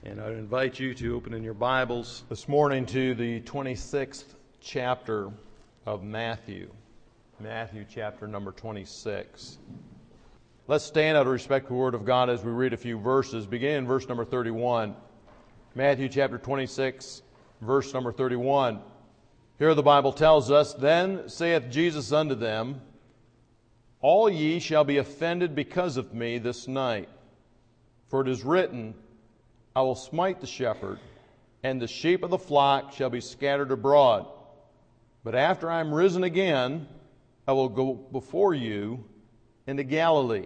And I invite you to open in your Bibles this morning to the 26th chapter of Matthew. Matthew chapter number 26. Let's stand out of respect for the Word of God as we read a few verses, beginning in verse number 31. Matthew chapter 26, verse number 31. Here the Bible tells us, "Then saith Jesus unto them, All ye shall be offended because of me this night. For it is written, I will smite the shepherd, and the sheep of the flock shall be scattered abroad. But after I am risen again, I will go before you into Galilee.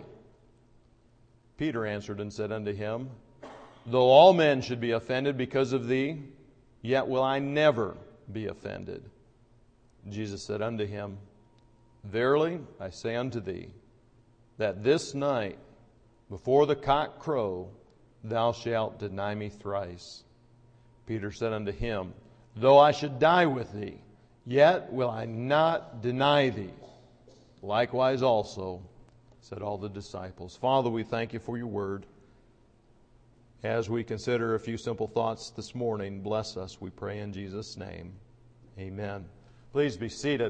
Peter answered and said unto him, Though all men should be offended because of thee, yet will I never be offended. Jesus said unto him, Verily I say unto thee, that this night, before the cock crow, thou shalt deny me thrice. Peter said unto him, Though I should die with thee, yet will I not deny thee. Likewise also said all the disciples." Father, we thank you for your word. As we consider a few simple thoughts this morning, bless us, we pray in Jesus' name. Amen. Please be seated.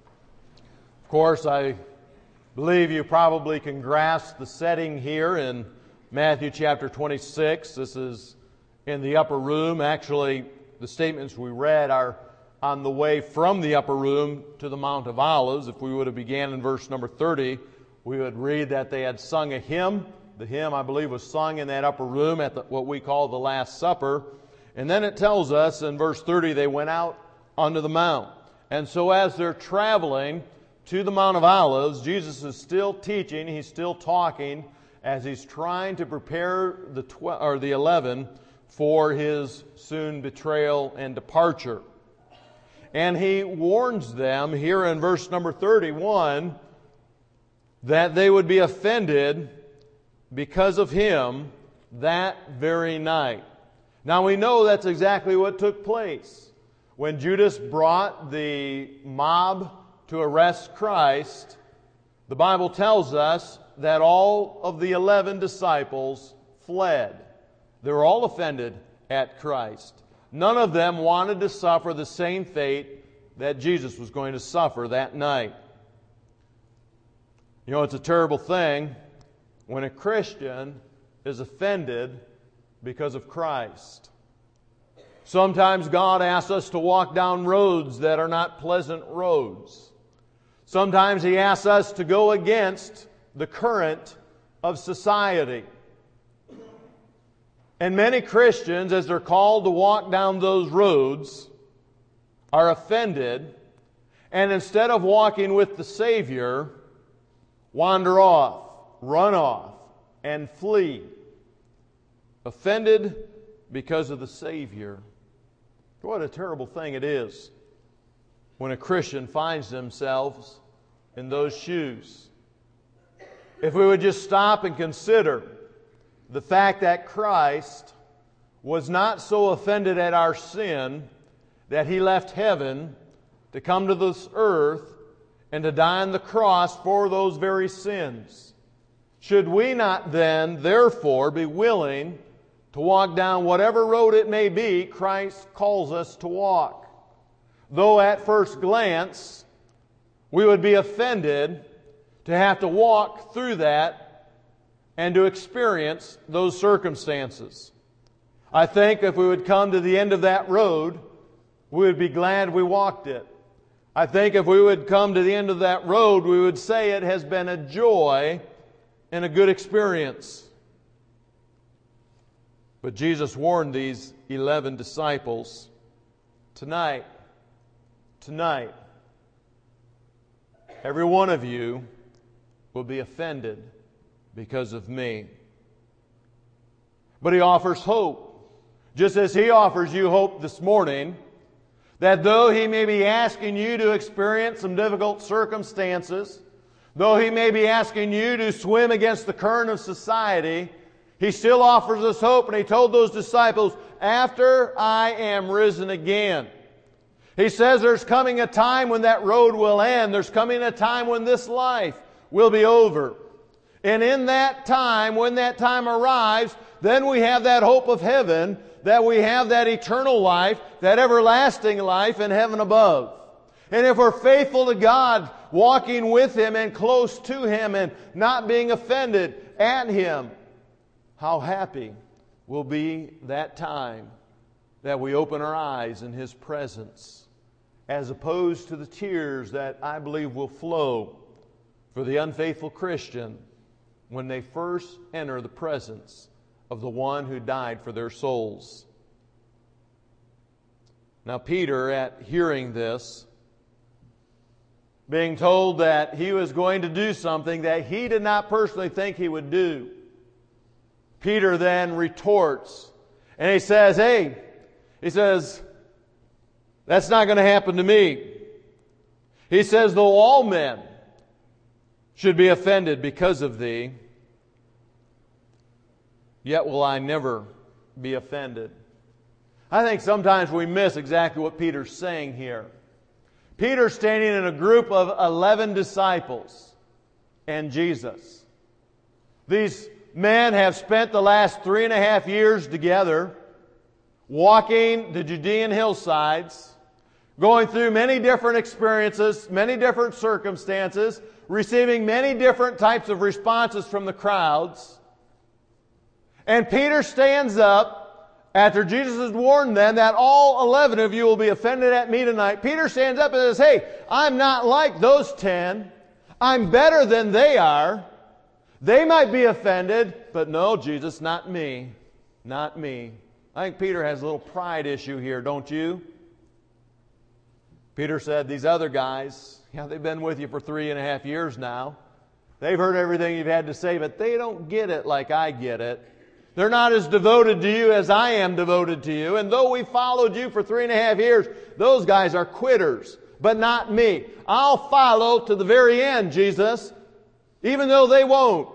Of course, I believe you probably can grasp the setting here in Matthew chapter 26. This is in the upper room. Actually, the statements we read are on the way from the upper room to the Mount of Olives. If we would have began in verse number 30, we would read that they had sung a hymn. The hymn, I believe, was sung in that upper room at what we call the Last Supper. And then it tells us in verse 30, they went out onto the mount. And so as they're traveling to the Mount of Olives, Jesus is still teaching, he's still talking, as he's trying to prepare the 11 for his soon betrayal and departure. And he warns them here in verse number 31 that they would be offended because of him that very night. Now we know that's exactly what took place. When Judas brought the mob to arrest Christ, the Bible tells us that all of the 11 disciples fled. They were all offended at Christ. None of them wanted to suffer the same fate that Jesus was going to suffer that night. You know, it's a terrible thing when a Christian is offended because of Christ. Sometimes God asks us to walk down roads that are not pleasant roads. Sometimes He asks us to go against the current of society. And many Christians, as they're called to walk down those roads, are offended, and instead of walking with the Savior, wander off, run off, and flee. Offended because of the Savior. What a terrible thing it is when a Christian finds themselves in those shoes. If we would just stop and consider the fact that Christ was not so offended at our sin that He left heaven to come to this earth and to die on the cross for those very sins, should we not then, therefore, be willing to walk down whatever road it may be Christ calls us to walk? Though at first glance we would be offended to have to walk through that and to experience those circumstances. I think if we would come to the end of that road, we would be glad we walked it. I think if we would come to the end of that road, we would say it has been a joy and a good experience. But Jesus warned these 11 disciples, tonight, every one of you will be offended because of me. But He offers hope, just as He offers you hope this morning, that though He may be asking you to experience some difficult circumstances, though He may be asking you to swim against the current of society, He still offers us hope. And He told those disciples, after I am risen again. He says there's coming a time when that road will end. There's coming a time when this life will be over. And in that time, when that time arrives, then we have that hope of heaven, that we have that eternal life, that everlasting life in heaven above. And if we're faithful to God, walking with Him and close to Him and not being offended at Him, how happy will be that time that we open our eyes in His presence, as opposed to the tears that I believe will flow for the unfaithful Christian when they first enter the presence of the one who died for their souls. Now Peter, at hearing this, being told that he was going to do something that he did not personally think he would do, Peter then retorts and he says, that's not going to happen to me. He says, though all men should be offended because of thee, yet will I never be offended. I think sometimes we miss exactly what Peter's saying here. Peter's standing in a group of 11 disciples and Jesus. These men have spent the last 3.5 years together, walking the Judean hillsides, going through many different experiences, many different circumstances, receiving many different types of responses from the crowds. And Peter stands up after Jesus has warned them that all 11 of you will be offended at me tonight. Peter stands up and says, hey, I'm not like those 10. I'm better than they are. They might be offended, but no, Jesus, not me. Not me. I think Peter has a little pride issue here, don't you? Peter said, these other guys, they've been with you for 3.5 years now. They've heard everything you've had to say, but they don't get it like I get it. They're not as devoted to you as I am devoted to you. And though we followed you for 3.5 years, those guys are quitters, but not me. I'll follow to the very end, Jesus, even though they won't.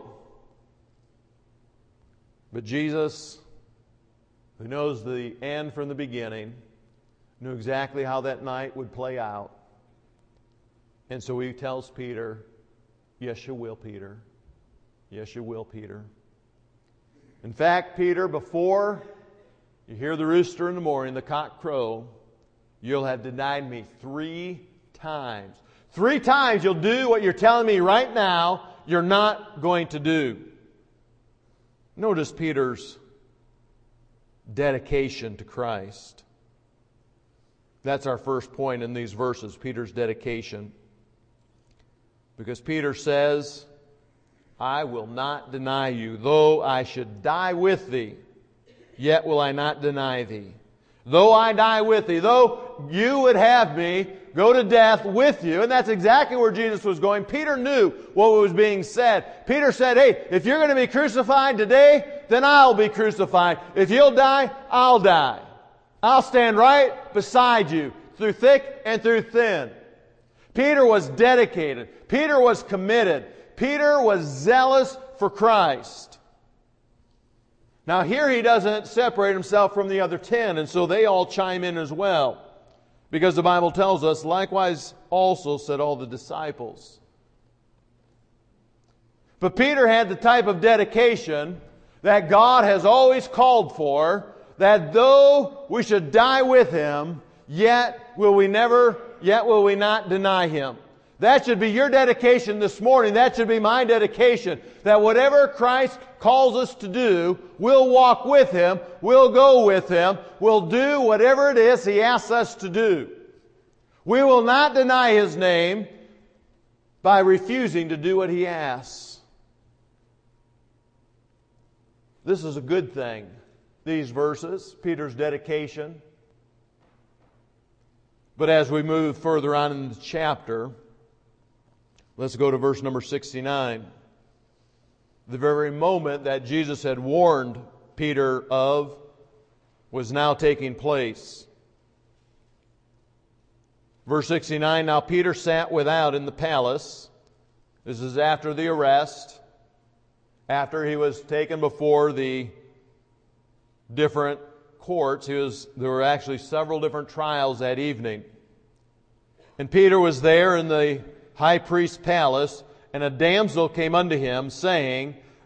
But Jesus, who knows the end from the beginning, knew exactly how that night would play out. And so He tells Peter, yes, you will, Peter. Yes, you will, Peter. In fact, Peter, before you hear the rooster in the morning, the cock crow, you'll have denied me 3 times. 3 times you'll do what you're telling me right now you're not going to do. Notice Peter's dedication to Christ. That's our first point in these verses, Peter's dedication. Because Peter says, I will not deny you. Though I should die with thee, yet will I not deny thee. Though I die with thee, though you would have me go to death with you. And that's exactly where Jesus was going. Peter knew what was being said. Peter said, hey, if you're going to be crucified today, then I'll be crucified. If you'll die, I'll die. I'll stand right beside you through thick and through thin. Peter was dedicated. Peter was committed. Peter was zealous for Christ. Now here he doesn't separate himself from the other 10, and so they all chime in as well. Because the Bible tells us, likewise also said all the disciples. But Peter had the type of dedication that God has always called for, that though we should die with Him, yet will we not deny Him. That should be your dedication this morning. That should be my dedication. That whatever Christ calls us to do, we'll walk with Him, we'll go with Him, we'll do whatever it is He asks us to do. We will not deny His name by refusing to do what He asks. This is a good thing, these verses, Peter's dedication. But as we move further on in the chapter, let's go to verse number 69. The very moment that Jesus had warned Peter of was now taking place. Verse 69, now Peter sat without in the palace. This is after the arrest, after he was taken before the different courts. There were actually several different trials that evening. And Peter was there in the high priest's palace, and a damsel came unto him, saying,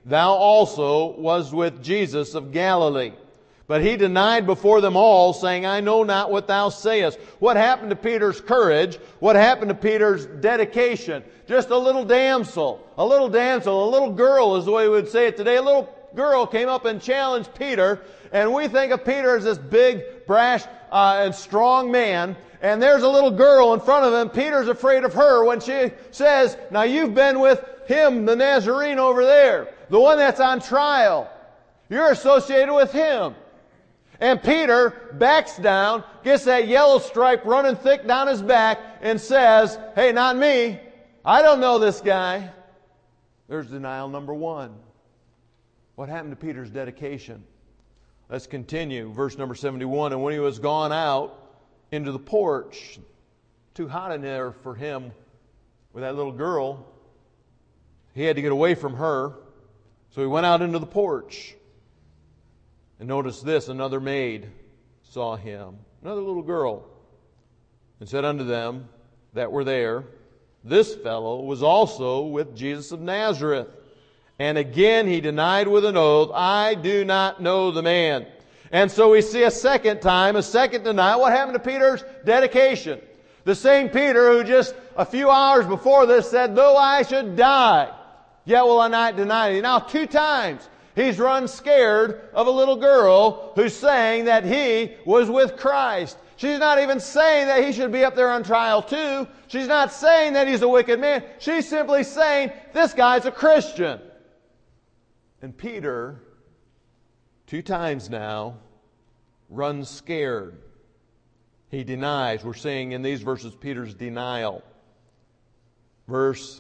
thou also wast with Jesus of Galilee. But he denied before them all, saying, I know not what thou sayest. What happened to Peter's courage? What happened to Peter's dedication? Just a little damsel, a little girl is the way we would say it today. A little girl came up and challenged Peter, and we think of Peter as this big, brash, and strong man, and there's a little girl in front of him. Peter's afraid of her when she says, now you've been with him, the Nazarene over there, the one that's on trial. You're associated with him. And Peter backs down, gets that yellow stripe running thick down his back, and says, hey, not me. I don't know this guy. There's denial number one. What happened to Peter's dedication? Let's continue. Verse number 71, and when he was gone out into the porch, too hot in there for him with that little girl, he had to get away from her, so he went out into the porch. And notice this, another maid saw him, another little girl, and said unto them that were there, this fellow was also with Jesus of Nazareth. And again he denied with an oath, I do not know the man. And so we see a second denial. What happened to Peter's dedication? The same Peter who just a few hours before this said, though I should die, yet will I not deny thee. Now 2 times he's run scared of a little girl who's saying that he was with Christ. She's not even saying that he should be up there on trial too. She's not saying that he's a wicked man. She's simply saying, this guy's a Christian. And Peter, 2 times now, runs scared. He denies. We're seeing in these verses Peter's denial. Verse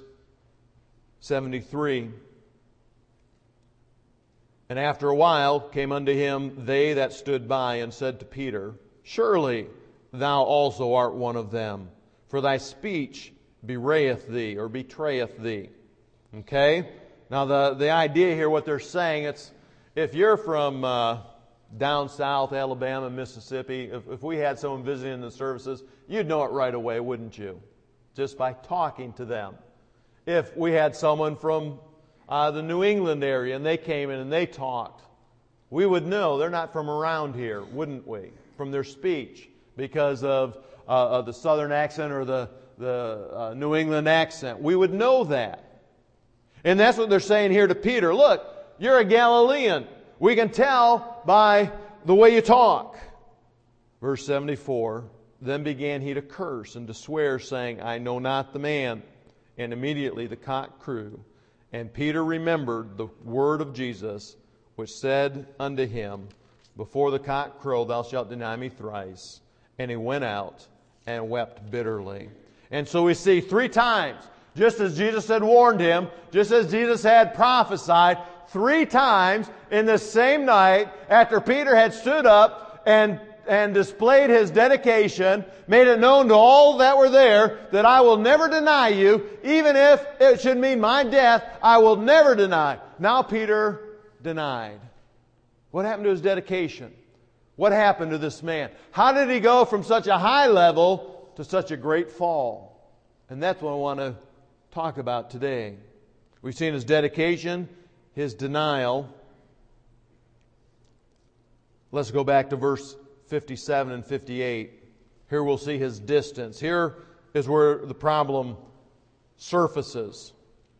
73. And after a while came unto him they that stood by and said to Peter, surely thou also art one of them, for thy speech bewrayeth thee or betrayeth thee. Okay? Now the idea here, what they're saying, it's if you're from down south, Alabama, Mississippi, if we had someone visiting the services, you'd know it right away, wouldn't you? Just by talking to them. If we had someone from the New England area and they came in and they talked, we would know they're not from around here, wouldn't we? From their speech, because of the southern accent or the New England accent. We would know that. And that's what they're saying here to Peter. Look, you're a Galilean. We can tell by the way you talk. Verse 74, then began he to curse and to swear, saying, I know not the man. And immediately the cock crew. And Peter remembered the word of Jesus, which said unto him, before the cock crow, thou shalt deny me thrice. And he went out and wept bitterly. And so we see 3 times, just as Jesus had warned him, just as Jesus had prophesied, 3 times in the same night, after Peter had stood up and displayed his dedication, made it known to all that were there that I will never deny you, even if it should mean my death, I will never deny. Now Peter denied. What happened to his dedication? What happened to this man? How did he go from such a high level to such a great fall? And that's what I want to talk about today. We've seen his dedication, his denial. Let's go back to verse 57 and 58. Here we'll see his distance. Here is where the problem surfaces.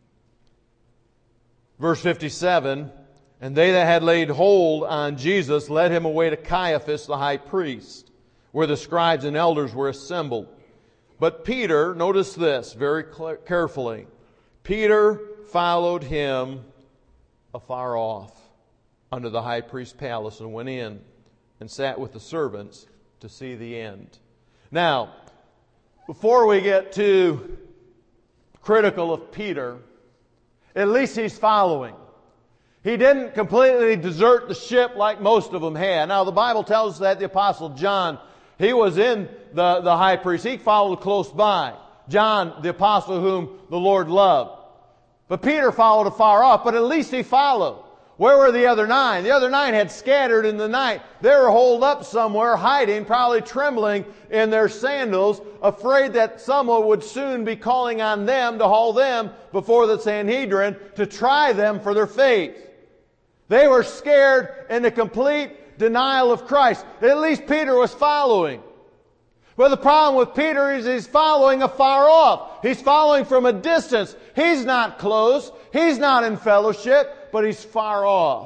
Verse 57, and they that had laid hold on Jesus led him away to Caiaphas the high priest, where the scribes and elders were assembled. But Peter, notice this very carefully, Peter followed him afar off unto the high priest's palace and went in and sat with the servants to see the end. Now, before we get too critical of Peter, at least he's following. He didn't completely desert the ship like most of them had. Now, the Bible tells us that the Apostle John, he was in the high priest. He followed close by. John, the apostle whom the Lord loved. But Peter followed afar off, but at least he followed. Where were the other 9? The other 9 had scattered in the night. They were holed up somewhere, hiding, probably trembling in their sandals, afraid that someone would soon be calling on them to haul them before the Sanhedrin to try them for their faith. They were scared in a complete denial of Christ. At least Peter was following. But the problem with Peter is he's following afar off. He's following from a distance. He's not close. He's not in fellowship, but he's far off.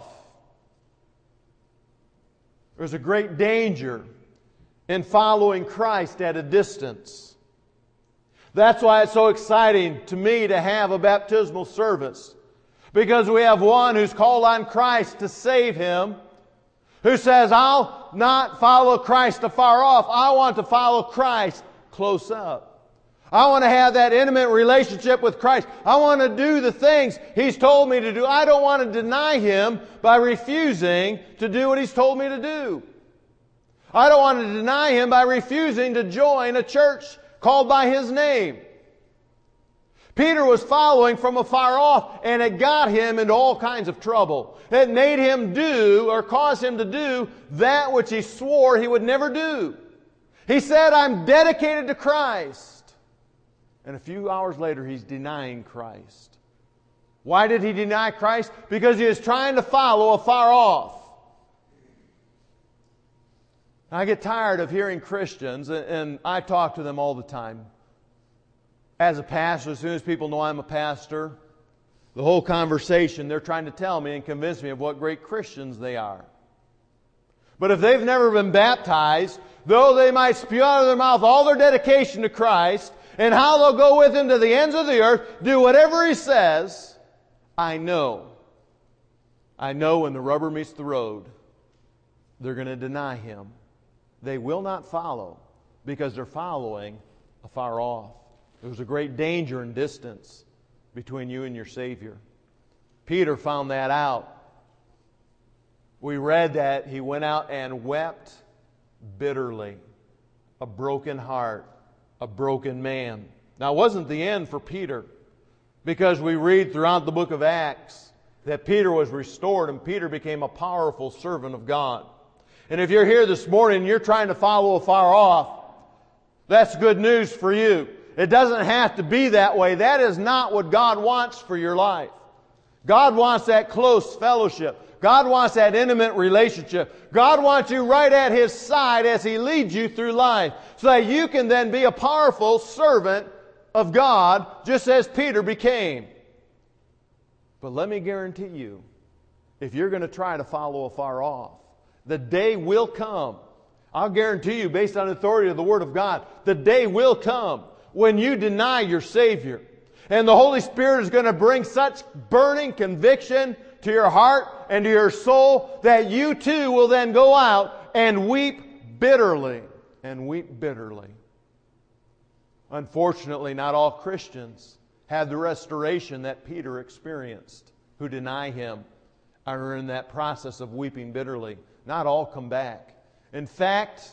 There's a great danger in following Christ at a distance. That's why it's so exciting to me to have a baptismal service. Because we have one who's called on Christ to save him, who says, I'll not follow Christ afar off. I want to follow Christ close up. I want to have that intimate relationship with Christ. I want to do the things He's told me to do. I don't want to deny Him by refusing to do what He's told me to do. I don't want to deny Him by refusing to join a church called by His name. Peter was following from afar off, and it got him into all kinds of trouble. It made him do, or caused him to do, that which he swore he would never do. He said, I'm dedicated to Christ. And a few hours later, he's denying Christ. Why did he deny Christ? Because he was trying to follow afar off. I get tired of hearing Christians, and I talk to them all the time. As a pastor, as soon as people know I'm a pastor, the whole conversation, they're trying to tell me and convince me of what great Christians they are. But if they've never been baptized, though they might spew out of their mouth all their dedication to Christ, and how they'll go with Him to the ends of the earth, do whatever He says, I know when the rubber meets the road, they're going to deny Him. They will not follow because they're following afar off. There's a great danger and distance between you and your Savior. Peter found that out. We read that he went out and wept bitterly. A broken heart, a broken man. Now, it wasn't the end for Peter, because we read throughout the book of Acts that Peter was restored and Peter became a powerful servant of God. And if you're here this morning and you're trying to follow afar off, that's good news for you. It doesn't have to be that way. That is not what God wants for your life. God wants that close fellowship. God wants that intimate relationship. God wants you right at His side as He leads you through life, so that you can then be a powerful servant of God, just as Peter became. But let me guarantee you, if you're going to try to follow afar off, the day will come. I'll guarantee you, based on the authority of the Word of God, the day will come when you deny your Savior. And the Holy Spirit is going to bring such burning conviction to your heart and to your soul that you too will then go out and weep bitterly. And weep bitterly. Unfortunately, not all Christians have the restoration that Peter experienced, who deny Him, are in that process of weeping bitterly. Not all come back. In fact,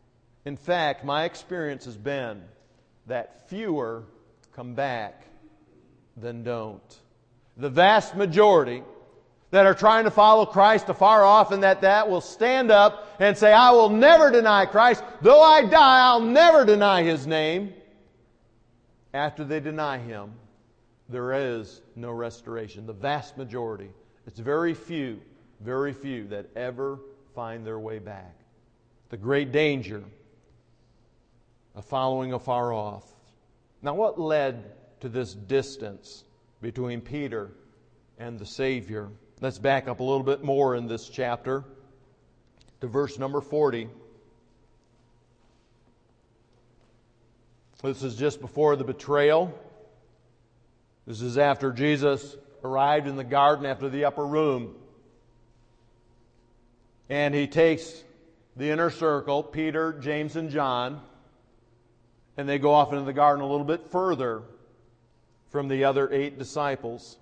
my experience has been that fewer come back than don't. The vast majority that are trying to follow Christ afar off, and that will stand up and say, I will never deny Christ. Though I die, I'll never deny His name. After they deny Him, there is no restoration. The vast majority. It's very few that ever find their way back. The great danger of following afar off. Now, what led to this distance between Peter and the Savior? Let's back up a little bit more in this chapter to verse number 40. This is just before the betrayal. This is after Jesus arrived in the garden after the upper room. And He takes the inner circle, Peter, James, and John, and they go off into the garden a little bit further from the other 8 disciples.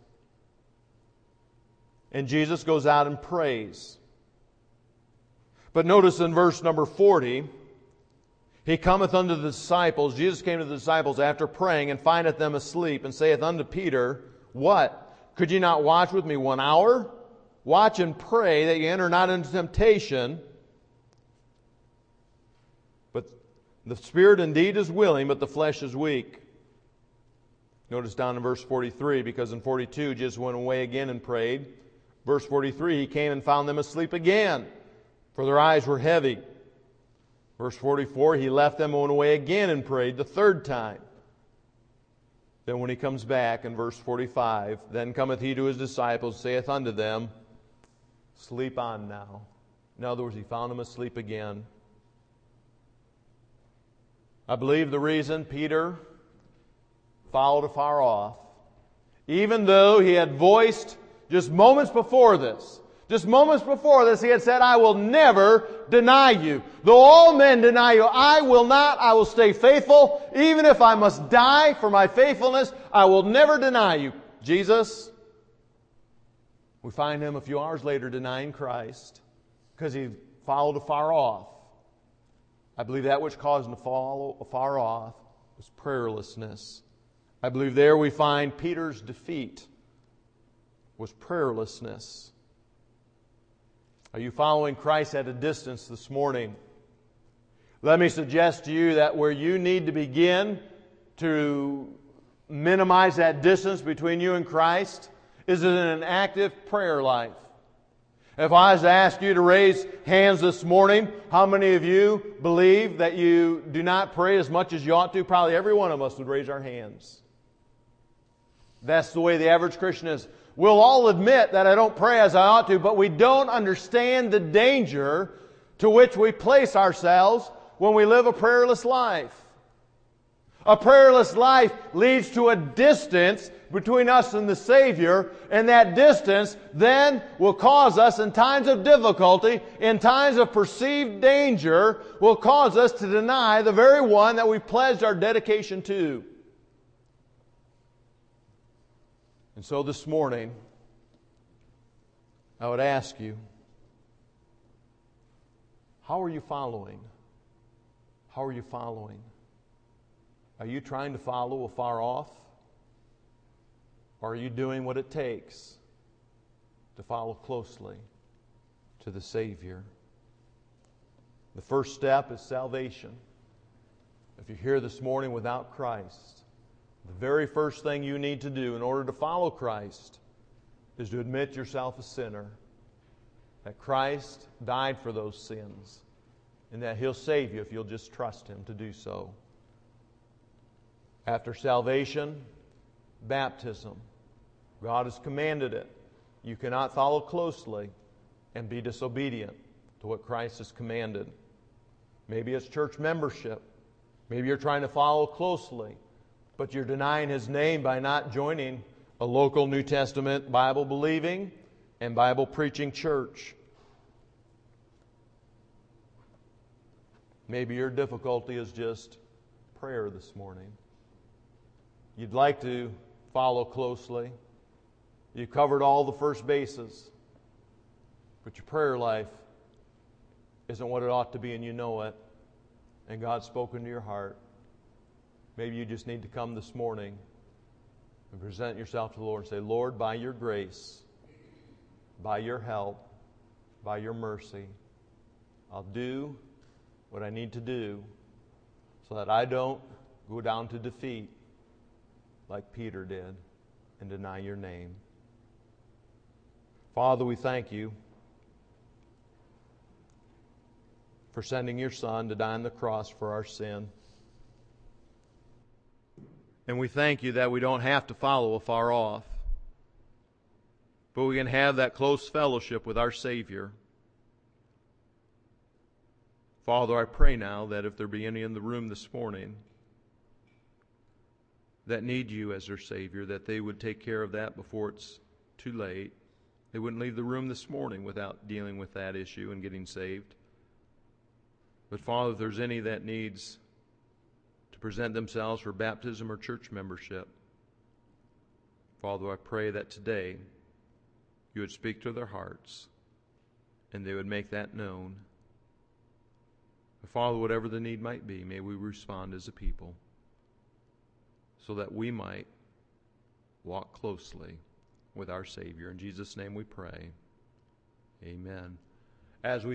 And Jesus goes out and prays. But notice in verse number 40, He cometh unto the disciples. Jesus came to the disciples after praying, and findeth them asleep, and saith unto Peter, What? Could ye not watch with me 1 hour? Watch and pray that you enter not into temptation. But the spirit indeed is willing, but the flesh is weak. Notice down in verse 43, because in 42 Jesus went away again and prayed. Verse 43, He came and found them asleep again, for their eyes were heavy. Verse 44, He left them and went away again and prayed the third time. Then when He comes back in verse 45, then cometh He to His disciples, saith unto them, sleep on now. In other words, He found them asleep again. I believe the reason Peter followed afar off, even though he had voiced just moments before this, he had said, I will never deny you. Though all men deny you, I will not. I will stay faithful. Even if I must die for my faithfulness, I will never deny you. Jesus, we find Him a few hours later denying Christ because he followed afar off. I believe that which caused him to follow afar off was prayerlessness. I believe there we find Peter's defeat was prayerlessness. Are you following Christ at a distance this morning? Let me suggest to you that where you need to begin to minimize that distance between you and Christ is in an active prayer life. If I was to ask you to raise hands this morning, how many of you believe that you do not pray as much as you ought to? Probably every one of us would raise our hands. That's the way the average Christian is. We'll all admit that I don't pray as I ought to, but we don't understand the danger to which we place ourselves when we live a prayerless life. A prayerless life leads to a distance between us and the Savior, and that distance then will cause us in times of difficulty, in times of perceived danger, will cause us to deny the very one that we pledged our dedication to. And so this morning, I would ask you, how are you following? How are you following? Are you trying to follow afar off? Or are you doing what it takes to follow closely to the Savior? The first step is salvation. If you're here this morning without Christ, the very first thing you need to do in order to follow Christ is to admit yourself a sinner, that Christ died for those sins, and that He'll save you if you'll just trust Him to do so. After salvation, baptism. God has commanded it. You cannot follow closely and be disobedient to what Christ has commanded. Maybe it's church membership. Maybe you're trying to follow closely, but you're denying His name by not joining a local New Testament Bible-believing and Bible-preaching church. Maybe your difficulty is just prayer this morning. You'd like to follow closely. You've covered all the first bases, but your prayer life isn't what it ought to be, and you know it, and God's spoken to your heart. Maybe you just need to come this morning and present yourself to the Lord and say, Lord, by your grace, by your help, by your mercy, I'll do what I need to do so that I don't go down to defeat like Peter did and deny your name. Father, we thank you for sending your Son to die on the cross for our sin. And we thank you that we don't have to follow afar off, but we can have that close fellowship with our Savior. Father, I pray now that if there be any in the room this morning that need you as their Savior, that they would take care of that before it's too late. They wouldn't leave the room this morning without dealing with that issue and getting saved. But Father, if there's any that needs to present themselves for baptism or church membership, Father, I pray that today you would speak to their hearts and they would make that known. But Father, whatever the need might be, may we respond as a people so that we might walk closely with our Savior. In Jesus' name we pray. Amen. As we